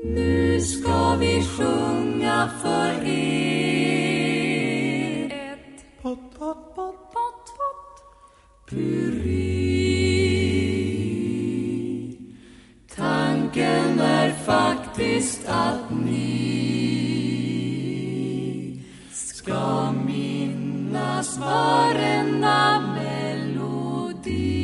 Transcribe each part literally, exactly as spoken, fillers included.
Nu ska vi sjunga för er ett pott, pott, pott, pott, pott purri. Tanken är faktiskt att ni ska minnas varenda melodi.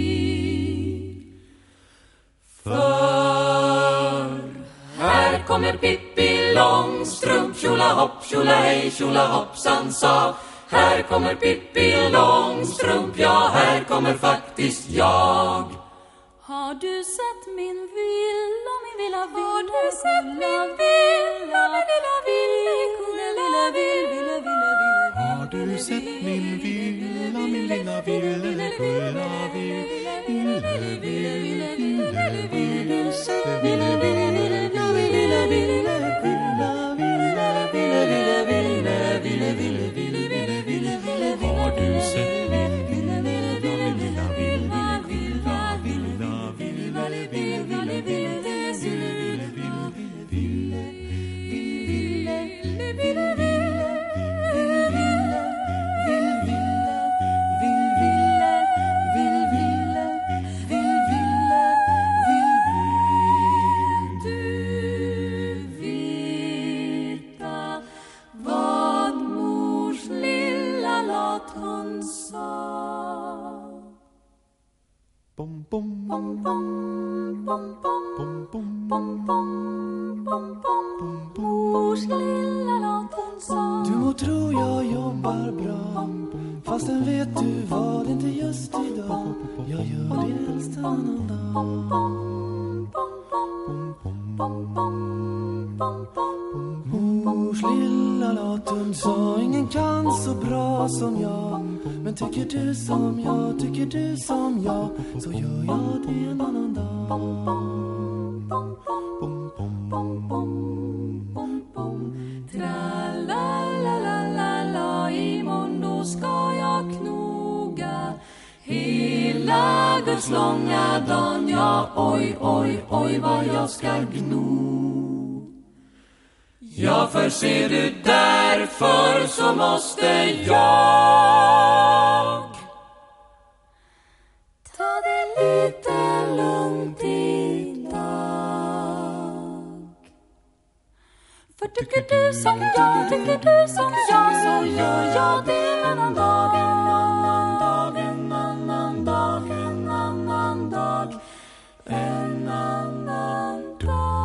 För här kommer Pippi Långstrump, tjola hopp, tjola hej, tjola hoppsan sa. Här kommer Pippi Långstrump, ja här kommer faktiskt jag. Har du sett min villa, min lilla villa? Har du sett min villa, min lilla villa, lilla villa, villa, villa? Har du sett min villa, min lilla villa, lilla villa, villa, villa, villa, sett mina villa, villa, villa, villa, villa, villa, villa, villa, villa, villa, villa, villa, villa. Har du sett min villa, min lilla villa, villa, villa, villa, villa, villa, bom bom bom bom bom bom bom bom bom bom bom mors lilla låten sa. Du må tro jag jobbar bra, fast den vet du vad, inte just idag. Jag gör det helst annan dag. Mors lilla låten sa, ingen kan så bra som jag. Men tycker du som jag, tycker du som jag, så gör jag det en annan dag. Tra-la-la-la-la, imorgon då ska jag knoga hela Guds långa dagen. Ja, oj, oj, oj, vad jag ska gno. Ja, för ser du, därför så måste jag ta det lite lugnt idag. För tycker du som jag, tycker du som jag, så gör jag det en annan dag, en annan dag, en annan dag, en annan dag, en annan dag.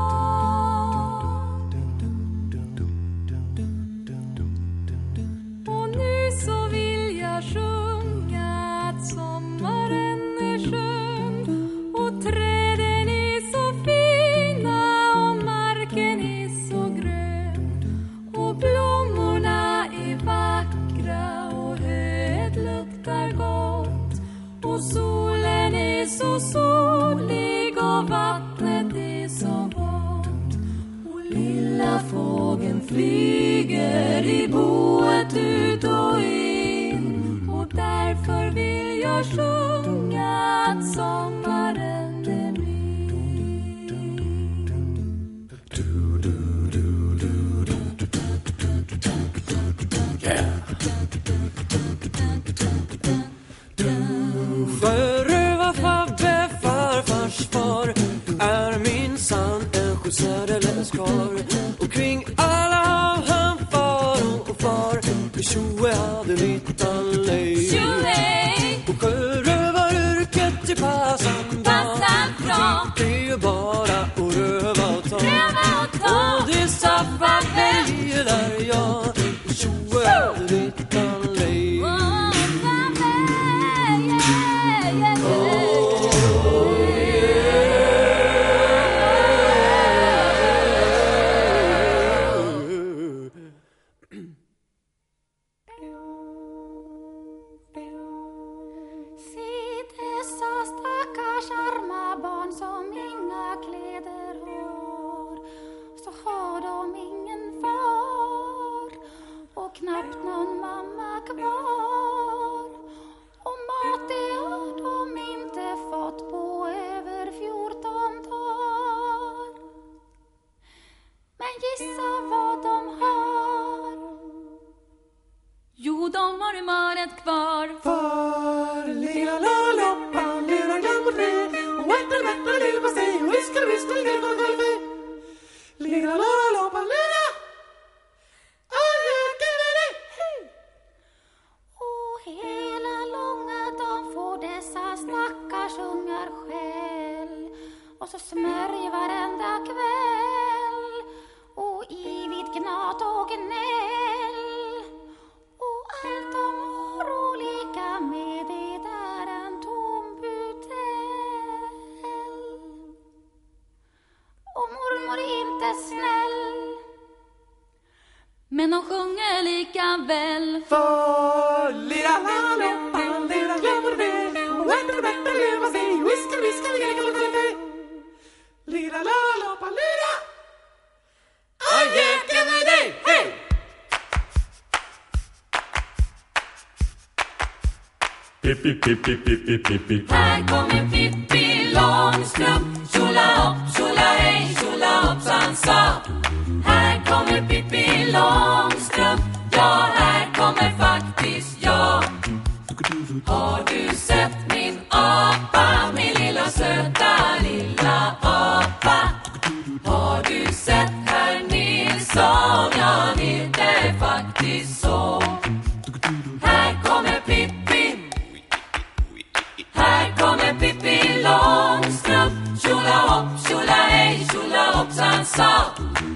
Och nu så vill jag sjunga att sommaren är skön och träden är så fina och marken är så grön och blommorna är vackra och höet luktar gott och solen är så solig och vattnet är så vått och lilla fågeln flyger i boet ut och in och därför vill jag sjunga att sommaren är min. Sjöröva Fabbe, farfars far, är minsann en sjösädelens karl. Och kring alla hav han far och far, för tjoe hade vittan lej. Och sjörövaryrket till passan bra, det är ju bara att röva och ta. Och det sa Fabbe gillar jag, och tjoe hade vittan lej. Så har de ingen far barnet kvar. För lilla lolloppan, lilla gammalre, och äta mätta lilla pastej, och viskar, viskar, lilla golfe. Lilla lolloppan, lilla, adjöken med dig, hej! Och hela långa dagen får dessa stackars ungar skäll. Och så smörjer varenda kväll, och evigt gnat och gnäll. Och allt de har olika med det är en tom butell. Och mormor är inte snäll, men de sjunger lika väl. För lilla lolloppan, lilla gammalre, och äta mätta lilla pastej, och viskar, viskar, lilla golfe. Lilla lolloppan, lilla, adjöken med dig, hej! Pippi, Pippi, Pippi, Pippi. Här kommer Pippi Långstrump. Tjola hopp, tjola hej, tjola hoppsan sa. Här kommer Pippi Långstrump. Ja, här kommer faktiskt jag. Har du sett min apa, min lilla söta lilla apa? Har du sett herr Nilsson? Ja, han heter faktiskt så. Här kommer Pippi, här kommer Pippi Långstrump. Tjola hopp, tjola hej, tjola hoppsan sa.